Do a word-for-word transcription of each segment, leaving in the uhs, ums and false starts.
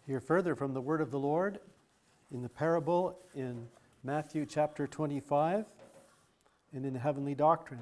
Hear further from the word of the Lord in the parable in Matthew chapter twenty-five and in the heavenly doctrine.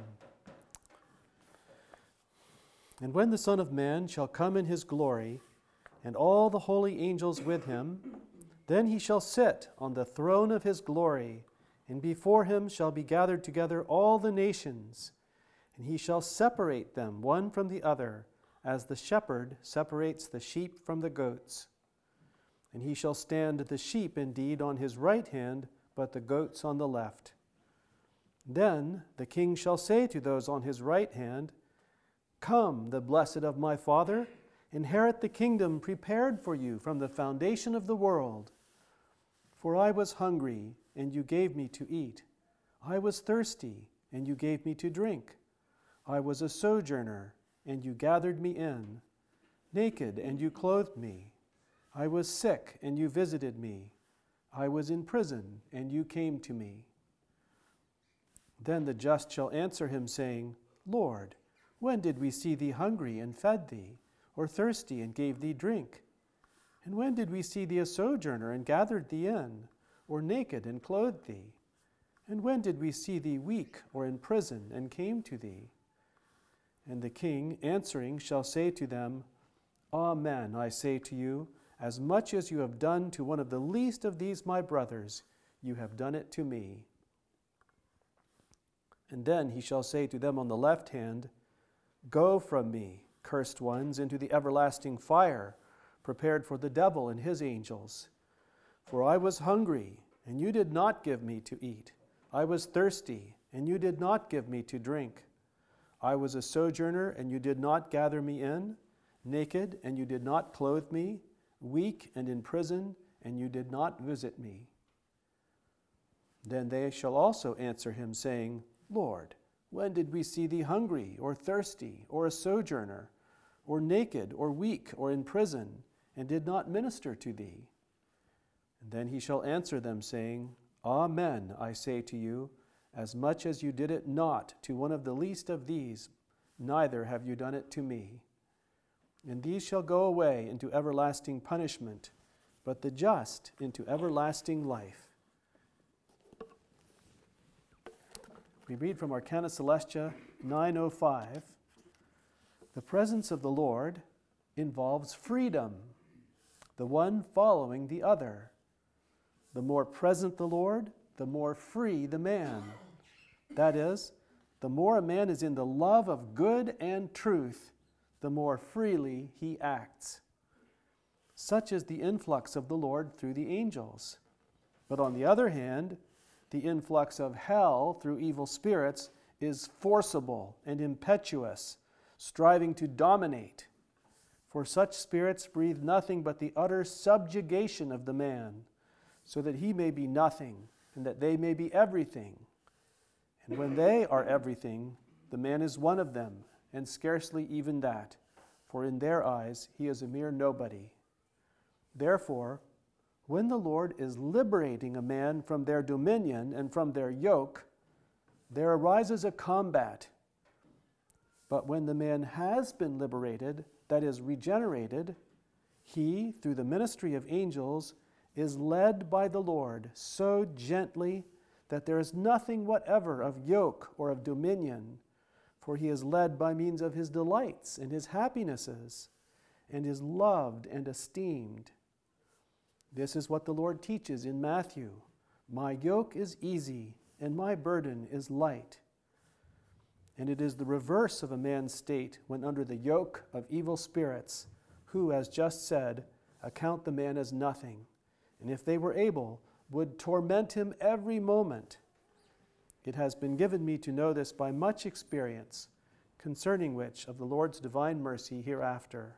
And when the Son of Man shall come in his glory, and all the holy angels with him, then he shall sit on the throne of his glory, and before him shall be gathered together all the nations, and he shall separate them one from the other, as the shepherd separates the sheep from the goats. And he shall stand the sheep indeed on his right hand, but the goats on the left. Then the king shall say to those on his right hand, Come, the blessed of my Father, inherit the kingdom prepared for you from the foundation of the world. For I was hungry, and you gave me to eat. I was thirsty, and you gave me to drink. I was a sojourner, and you gathered me in. Naked, and you clothed me. I was sick, and you visited me. I was in prison, and you came to me. Then the just shall answer him, saying, Lord, when did we see thee hungry and fed thee, or thirsty and gave thee drink? And when did we see thee a sojourner and gathered thee in, or naked and clothed thee? And when did we see thee weak or in prison and came to thee? And the king, answering, shall say to them, Amen, I say to you, as much as you have done to one of the least of these my brothers, you have done it to me. And then he shall say to them on the left hand, Go from me, cursed ones, into the everlasting fire, prepared for the devil and his angels. For I was hungry, and you did not give me to eat. I was thirsty, and you did not give me to drink. I was a sojourner, and you did not gather me in, naked, and you did not clothe me, weak and in prison, and you did not visit me. Then they shall also answer him, saying, Lord, when did we see thee hungry, or thirsty, or a sojourner, or naked, or weak, or in prison, and did not minister to thee? And then he shall answer them, saying, Amen, I say to you, as much as you did it not to one of the least of these, neither have you done it to me. And these shall go away into everlasting punishment, but the just into everlasting life. We read from Arcana Celestia nine oh five, the presence of the Lord involves freedom, the one following the other. The more present the Lord, the more free the man. That is, the more a man is in the love of good and truth, the more freely he acts. Such is the influx of the Lord through the angels. But on the other hand, the influx of hell through evil spirits is forcible and impetuous, striving to dominate. For such spirits breathe nothing but the utter subjugation of the man, so that he may be nothing, and that they may be everything. And when they are everything, the man is one of them, and scarcely even that, for in their eyes he is a mere nobody. Therefore, when the Lord is liberating a man from their dominion and from their yoke, there arises a combat. But when the man has been liberated, that is, regenerated, he, through the ministry of angels, is led by the Lord so gently that there is nothing whatever of yoke or of dominion, for he is led by means of his delights and his happinesses, and is loved and esteemed. This is what the Lord teaches in Matthew. My yoke is easy, and my burden is light. And it is the reverse of a man's state when under the yoke of evil spirits, who, as just said, account the man as nothing, and if they were able, would torment him every moment. It has been given me to know this by much experience, concerning which of the Lord's divine mercy hereafter.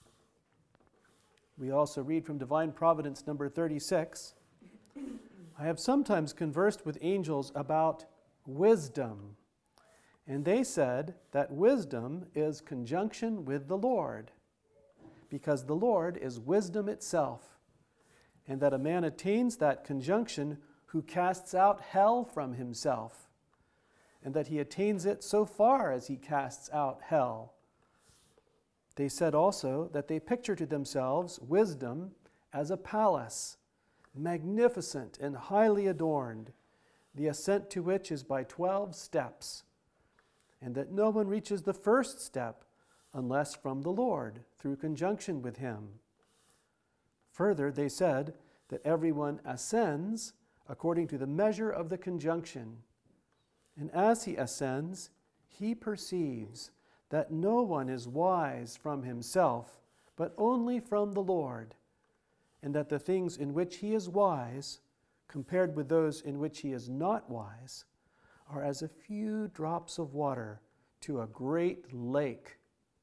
We also read from Divine Providence number thirty-six. I have sometimes conversed with angels about wisdom, and they said that wisdom is conjunction with the Lord, because the Lord is wisdom itself, and that a man attains that conjunction who casts out hell from himself, and that he attains it so far as he casts out hell. They said also that they picture to themselves wisdom as a palace, magnificent and highly adorned, the ascent to which is by twelve steps, and that no one reaches the first step unless from the Lord, through conjunction with him. Further, they said that everyone ascends according to the measure of the conjunction, and as he ascends, he perceives that no one is wise from himself, but only from the Lord, and that the things in which he is wise, compared with those in which he is not wise, are as a few drops of water to a great lake.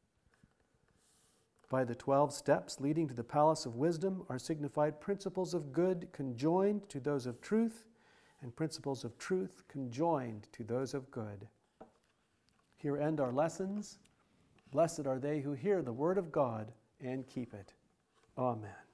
By the twelve steps leading to the palace of wisdom are signified principles of good conjoined to those of truth, and principles of truth conjoined to those of good. Here end our lessons. Blessed are they who hear the word of God and keep it. Amen.